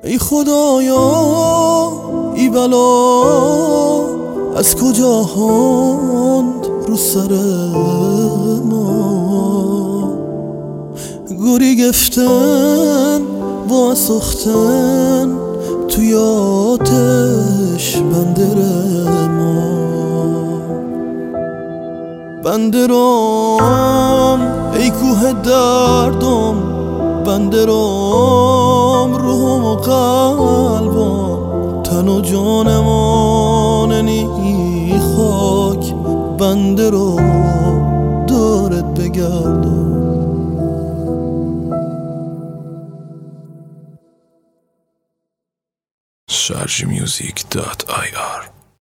ای خدایا ای بلا از کجا هاند رو سر ما گوری گفتن با سختن توی آتش بندر ما بندرام ای کوه دردم بندرام روحم و قلبم تن و جانمان نی خاک بندرام دارت بگردم sharjmusic.ir